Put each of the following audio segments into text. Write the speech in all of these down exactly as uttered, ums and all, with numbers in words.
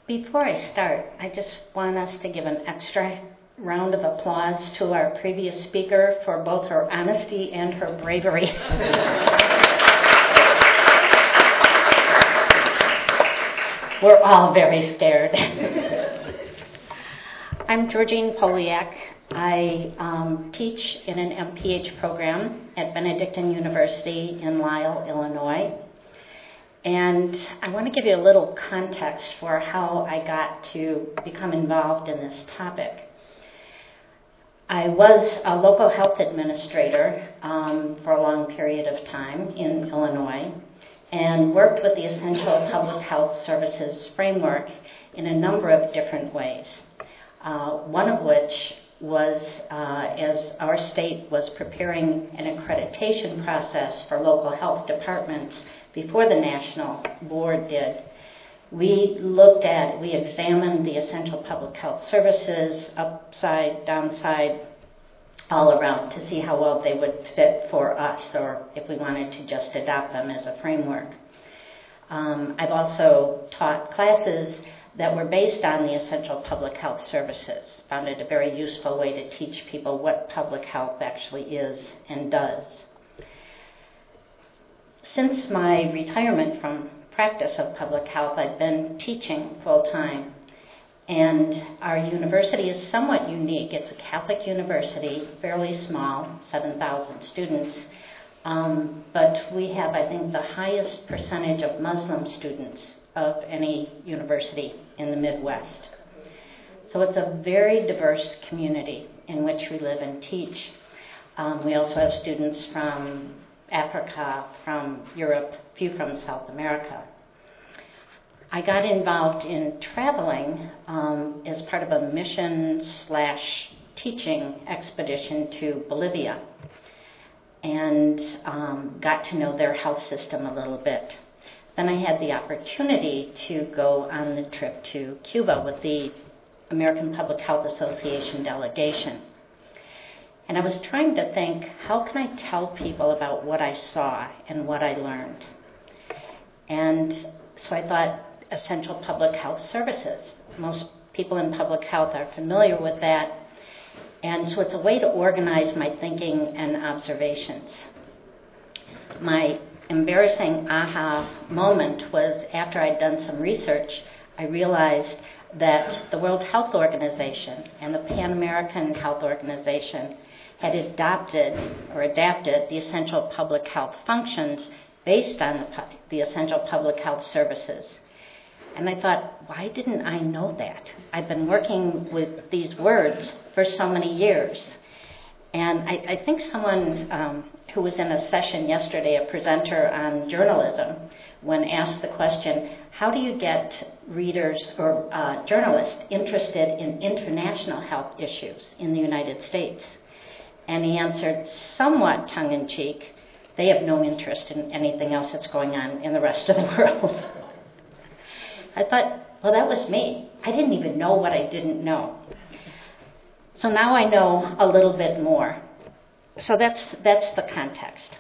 Before I start, I just want us to give an extra round of applause to our previous speaker for both her honesty and her bravery. We're all very scared. I'm Georgine Poliak. I um, teach in an M P H program at Benedictine University in Lisle, Illinois. And I want to give you a little context for how I got to become involved in this topic. I was a local health administrator um, for a long period of time in Illinois and worked with the Essential Public Health Services framework in a number of different ways. Uh, one of which was uh, as our state was preparing an accreditation process for local health departments before the national board did. We looked at, we examined the essential public health services upside, downside, all around to see how well they would fit for us or if we wanted to just adopt them as a framework. Um, I've also taught classes that were based on the essential public health services. Found it a very useful way to teach people what public health actually is and does. Since my retirement from practice of public health, I've been teaching full-time. And our university is somewhat unique. It's a Catholic university, fairly small, seven thousand students. Um, but we have, I think, the highest percentage of Muslim students of any university in the Midwest. So it's a very diverse community in which we live and teach. Um, we also have students from Africa, from Europe, a few from South America. I got involved in traveling um, as part of a mission slash teaching expedition to Bolivia and um, got to know their health system a little bit. Then I had the opportunity to go on the trip to Cuba with the American Public Health Association delegation. And I was trying to think, how can I tell people about what I saw and what I learned? And so I thought, essential public health services. Most people in public health are familiar with that. And so it's a way to organize my thinking and observations. My embarrassing aha moment was after I'd done some research, I realized that the World Health Organization and the Pan American Health Organization had adopted or adapted the essential public health functions based on the, the essential public health services. And I thought, why didn't I know that? I've been working with these words for so many years. And I, I think someone um, who was in a session yesterday, a presenter on journalism, when asked the question, how do you get readers or uh, journalists interested in international health issues in the United States? And he answered somewhat tongue-in-cheek, they have no interest in anything else that's going on in the rest of the world. I thought, well, that was me. I didn't even know what I didn't know. So now I know a little bit more. So that's that's the context.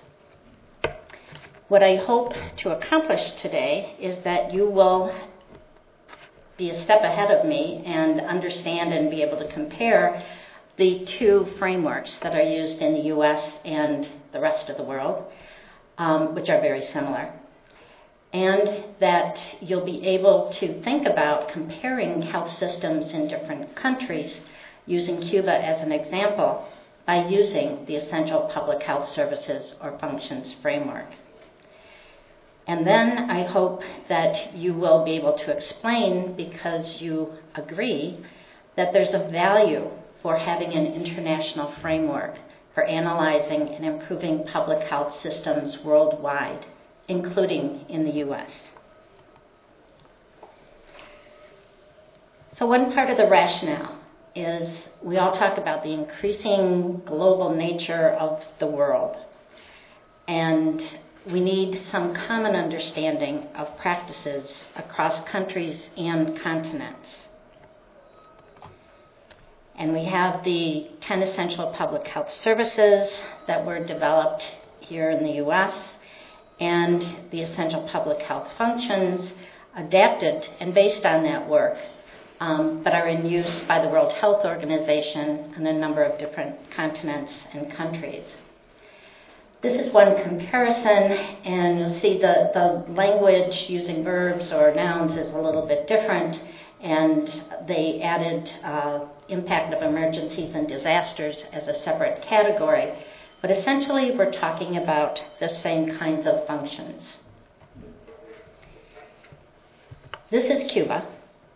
What I hope to accomplish today is that you will be a step ahead of me and understand and be able to compare the two frameworks that are used in the U S and the rest of the world, um, which are very similar. And that you'll be able to think about comparing health systems in different countries, using Cuba as an example, by using the Essential Public Health Services or Functions framework. And then I hope that you will be able to explain, because you agree, that there's a value for having an international framework for analyzing and improving public health systems worldwide, including in the U S. So one part of the rationale is we all talk about the increasing global nature of the world. And we need some common understanding of practices across countries and continents. And we have the ten essential public health services that were developed here in the U S, and the essential public health functions adapted and based on that work, um, but are in use by the World Health Organization in a number of different continents and countries. This is one comparison, and you'll see the, the language using verbs or nouns is a little bit different, and they added uh, impact of emergencies and disasters as a separate category. But essentially, we're talking about the same kinds of functions. This is Cuba,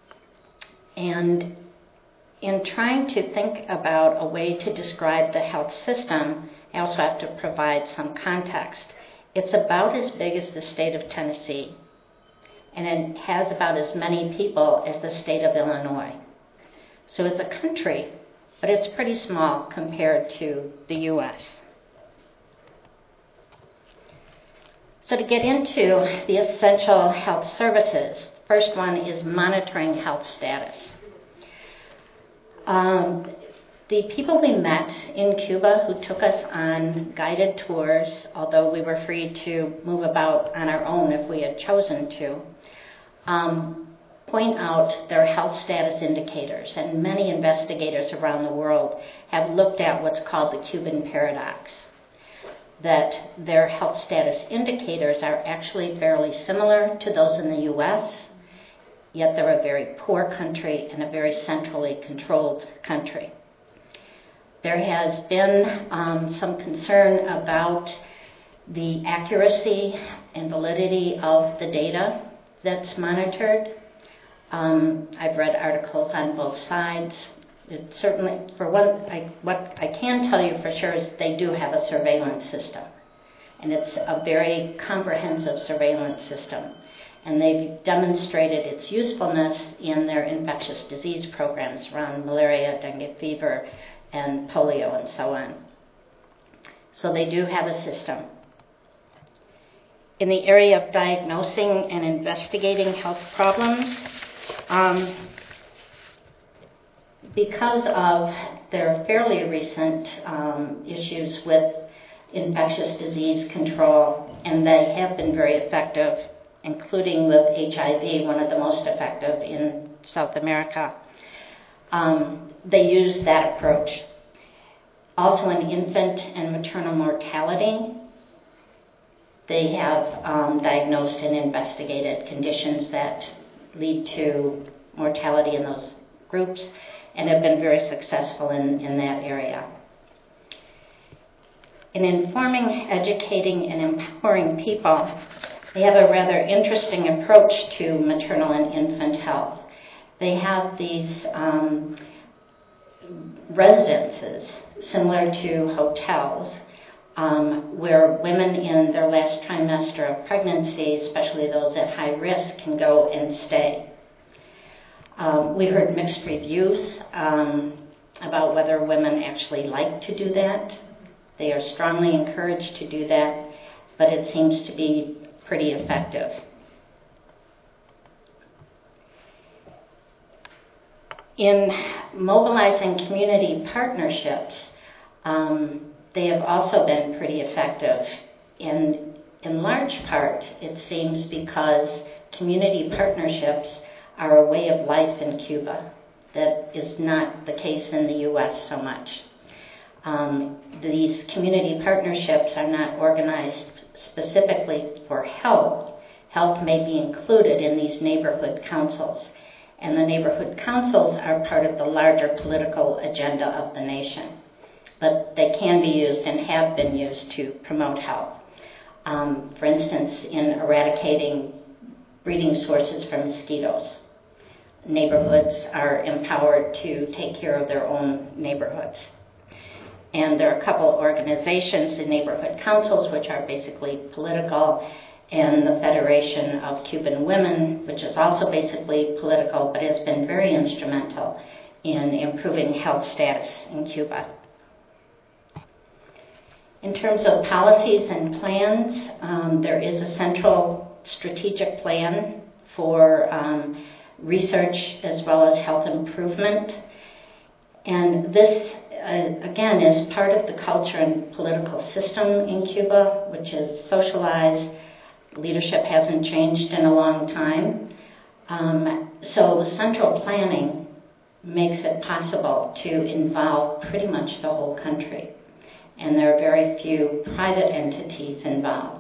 and in trying to think about a way to describe the health system, I also have to provide some context. It's about as big as the state of Tennessee, and it has about as many people as the state of Illinois. So it's a country, but it's pretty small compared to the U S. So to get into the essential health services, first one is monitoring health status. Um, the people we met in Cuba who took us on guided tours, although we were free to move about on our own if we had chosen to, um, point out their health status indicators. And many investigators around the world have looked at what's called the Cuban paradox, that their health status indicators are actually fairly similar to those in the U S, yet they're a very poor country and a very centrally controlled country. There has been um, some concern about the accuracy and validity of the data that's monitored. Um, I've read articles on both sides. It certainly, for one, I, what I can tell you for sure is they do have a surveillance system, and it's a very comprehensive surveillance system. And they've demonstrated its usefulness in their infectious disease programs around malaria, dengue fever, and polio, and so on. So they do have a system. In the area of diagnosing and investigating health problems, um, because of their fairly recent um, issues with infectious disease control, and they have been very effective, including with H I V, one of the most effective in South America. Um, they use that approach. Also in infant and maternal mortality, they have um, diagnosed and investigated conditions that lead to mortality in those groups and have been very successful in, in that area. In informing, educating, and empowering people, they have a rather interesting approach to maternal and infant health. They have these um, residences similar to hotels um, where women in their last trimester of pregnancy, especially those at high risk, can go and stay. Um, we heard mixed reviews um, about whether women actually like to do that. They are strongly encouraged to do that, but it seems to be pretty effective. In mobilizing community partnerships, um, they have also been pretty effective. And in large part, it seems because community partnerships are a way of life in Cuba. That is not the case in the U S so much. Um, these community partnerships are not organized specifically for health. Health may be included in these neighborhood councils. And the neighborhood councils are part of the larger political agenda of the nation. But they can be used and have been used to promote health. Um, for instance, in eradicating breeding sources for mosquitoes, neighborhoods are empowered to take care of their own neighborhoods. And there are a couple organizations in neighborhood councils which are basically political, and the Federation of Cuban Women, which is also basically political, but has been very instrumental in improving health status in Cuba. In terms of policies and plans, um, there is a central strategic plan for um, research as well as health improvement. And this, uh, again, is part of the culture and political system in Cuba, which is socialized. Leadership hasn't changed in a long time. Um, so central planning makes it possible to involve pretty much the whole country, and there are very few private entities involved.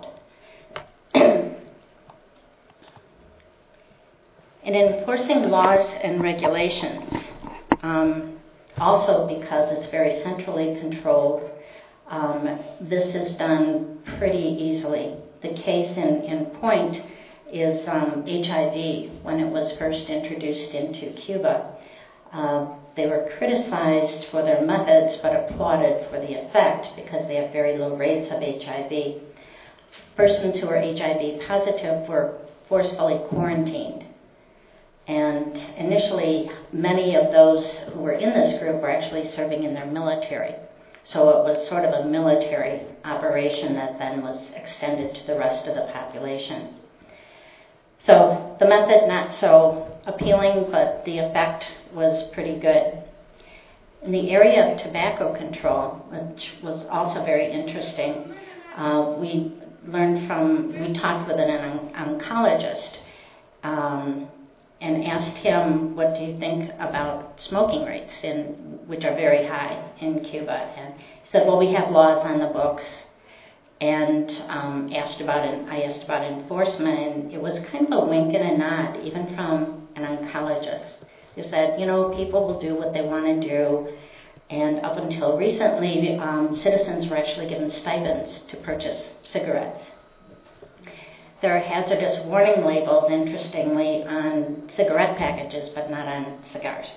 In enforcing laws and regulations, um, also because it's very centrally controlled, um, this is done pretty easily. The case in, in point is um, H I V. When it was first introduced into Cuba, uh, they were criticized for their methods but applauded for the effect because they have very low rates of H I V. Persons who were H I V positive were forcefully quarantined. And initially, many of those who were in this group were actually serving in their military. So it was sort of a military operation that then was extended to the rest of the population. So the method not so appealing, but the effect was pretty good. In the area of tobacco control, which was also very interesting, uh, we learned from, we talked with an oncologist, um, and asked him, what do you think about smoking rates, in, which are very high in Cuba? And he said, well, we have laws on the books. And um, asked about it, I asked about enforcement, and it was kind of a wink and a nod, even from an oncologist. He said, you know, people will do what they want to do. And up until recently, um, citizens were actually given stipends to purchase cigarettes. There are hazardous warning labels, interestingly, on cigarette packages, but not on cigars.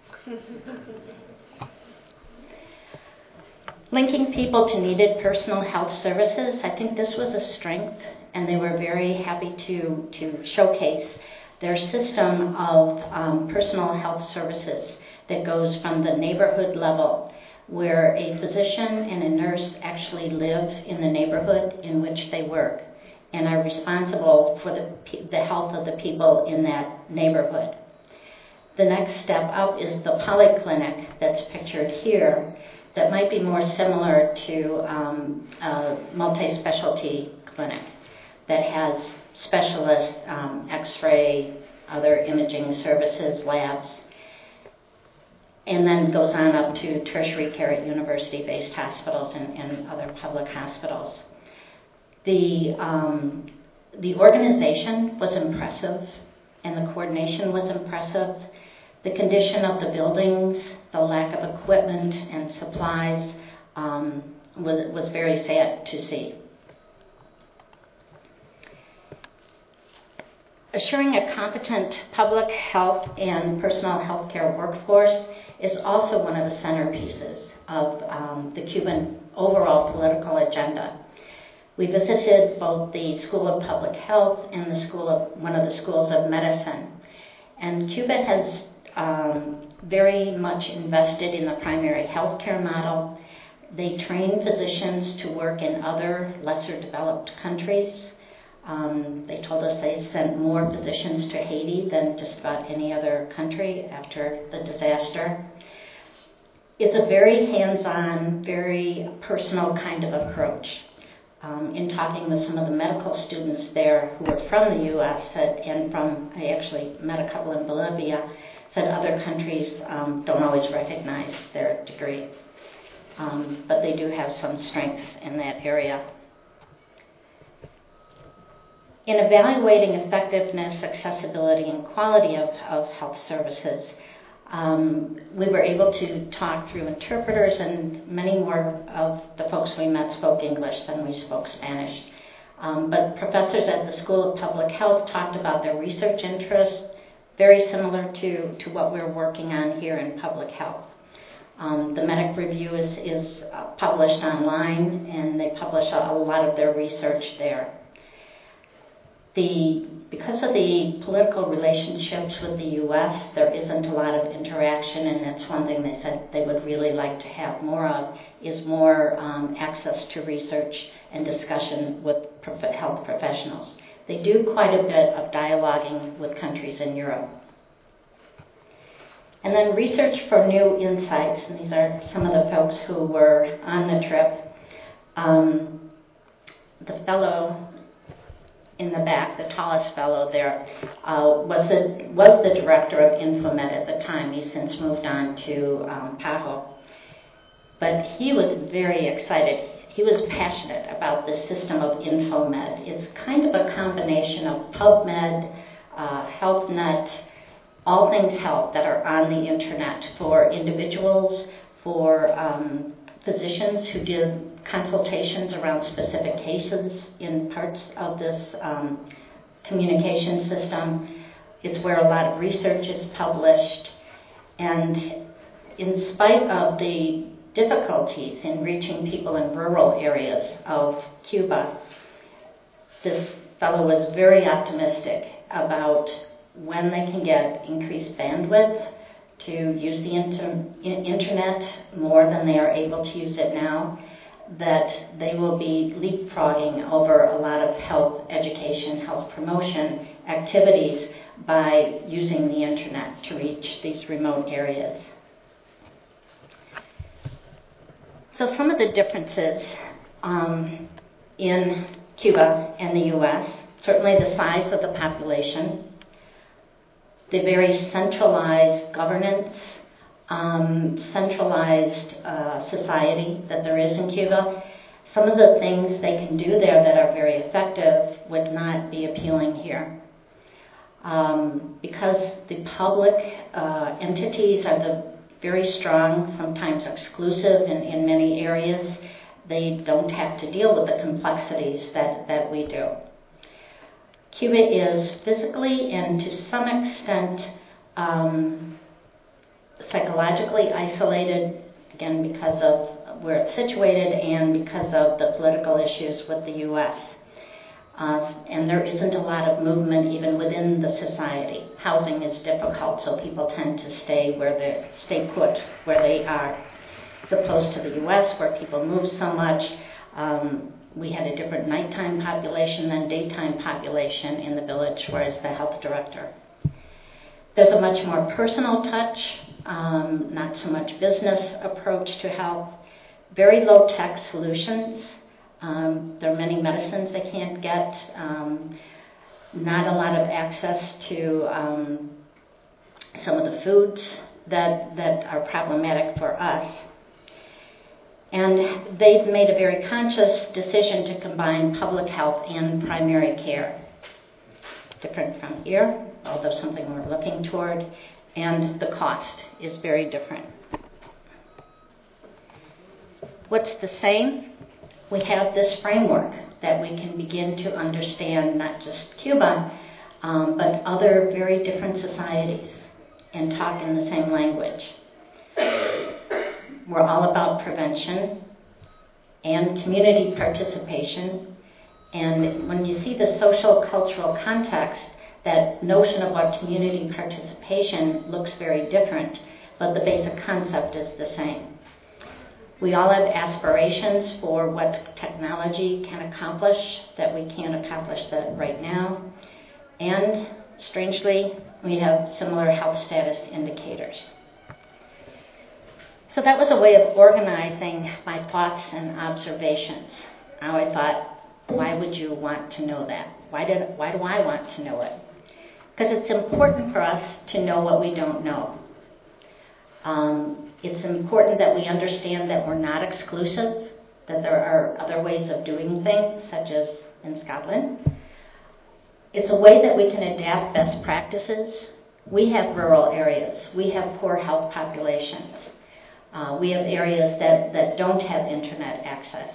Linking people to needed personal health services, I think this was a strength, and they were very happy to, to showcase their system of um, personal health services that goes from the neighborhood level, where a physician and a nurse actually live in the neighborhood in which they work and are responsible for the, the health of the people in that neighborhood. The next step up is the polyclinic that's pictured here that might be more similar to um, a multi-specialty clinic that has specialists, um, x-ray, other imaging services, labs, and then goes on up to tertiary care at university-based hospitals and, and other public hospitals. The, um, the organization was impressive, and the coordination was impressive. The condition of the buildings, the lack of equipment and supplies um, was, was very sad to see. Assuring a competent public health and personal health care workforce is also one of the centerpieces of um, the Cuban overall political agenda. We visited both the School of Public Health and the school of one of the schools of medicine. And Cuba has um, very much invested in the primary health care model. They train physicians to work in other lesser developed countries. Um, they told us they sent more physicians to Haiti than just about any other country after the disaster. It's a very hands-on, very personal kind of approach. Um, in talking with some of the medical students there who were from the U S said, and from, I actually met a couple in Bolivia, said other countries um, don't always recognize their degree. Um, but they do have some strengths in that area. In evaluating effectiveness, accessibility, and quality of, of health services, Um, we were able to talk through interpreters, and many more of the folks we met spoke English than we spoke Spanish. Um, but professors at the School of Public Health talked about their research interests, very similar to, to what we're working on here in public health. Um, the Medic Review is, is uh, published online, and they publish a, a lot of their research there. The, because of the political relationships with the U S, there isn't a lot of interaction, and that's one thing they said they would really like to have more of, is more um, access to research and discussion with prof- health professionals. They do quite a bit of dialoguing with countries in Europe. And then research for new insights, and these are some of the folks who were on the trip. Um, the fellow in the back, the tallest fellow there, uh, was the was the director of InfoMed at the time. He's since moved on to um, PAHO. But he was very excited. He was passionate about the system of InfoMed. It's kind of a combination of PubMed, uh, HealthNet, all things health that are on the internet for individuals, for um, physicians who do consultations around specific cases in parts of this um, communication system. It's where a lot of research is published. And in spite of the difficulties in reaching people in rural areas of Cuba, this fellow was very optimistic about when they can get increased bandwidth to use the inter- internet more than they are able to use it now, that they will be leapfrogging over a lot of health education, health promotion activities by using the internet to reach these remote areas. So some of the differences um, in Cuba and the U S, certainly the size of the population, the very centralized governance, um, centralized uh, society that there is in Cuba. Some of the things they can do there that are very effective would not be appealing here. Um, because the public uh, entities are the very strong, sometimes exclusive in, in many areas, they don't have to deal with the complexities that, that we do. Cuba is physically and to some extent um, psychologically isolated, again because of where it's situated and because of the political issues with the U S Uh, and there isn't a lot of movement even within the society. Housing is difficult, so people tend to stay where they stay put where they are, as opposed to the U S where people move so much. Um, we had a different nighttime population than daytime population in the village, whereas the health director. There's a much more personal touch, um, not so much business approach to health, very low-tech solutions. Um, there are many medicines they can't get, um, not a lot of access to um, some of the foods that, that are problematic for us. And they've made a very conscious decision to combine public health and primary care. Different from here, although something we're looking toward, and the cost is very different. What's the same? We have this framework that we can begin to understand not just Cuba, um, but other very different societies and talk in the same language. We're all about prevention and community participation. And when you see the social cultural context, that notion of what community participation looks very different, but the basic concept is the same. We all have aspirations for what technology can accomplish that we can't accomplish that right now. And strangely, we have similar health status indicators. So that was a way of organizing my thoughts and observations. Now I thought, why would you want to know that? Why did? Why do I want to know it? Because it's important for us to know what we don't know. Um, it's important that we understand that we're not exclusive, that there are other ways of doing things, such as in Scotland. It's a way that we can adapt best practices. We have rural areas. We have poor health populations. Uh, we have areas that, that don't have internet access.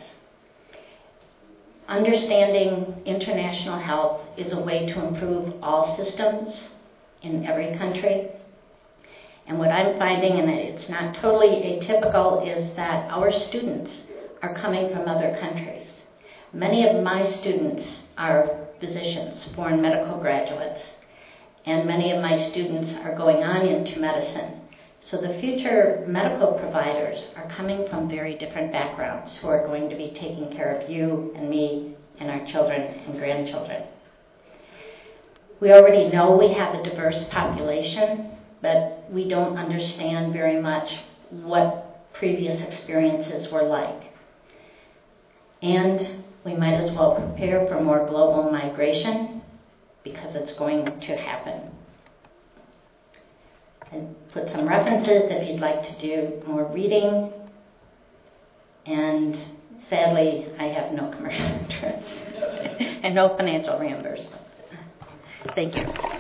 Understanding international health is a way to improve all systems in every country. And what I'm finding, and it's not totally atypical, is that our students are coming from other countries. Many of my students are physicians, foreign medical graduates, and many of my students are going on into medicine. So the future medical providers are coming from very different backgrounds who are going to be taking care of you and me and our children and grandchildren. We already know we have a diverse population, but we don't understand very much what previous experiences were like. And We might as well prepare for more global migration because it's going to happen. And put some references if you'd like to do more reading. And sadly, I have no commercial interest and no financial reimbursement. Thank you.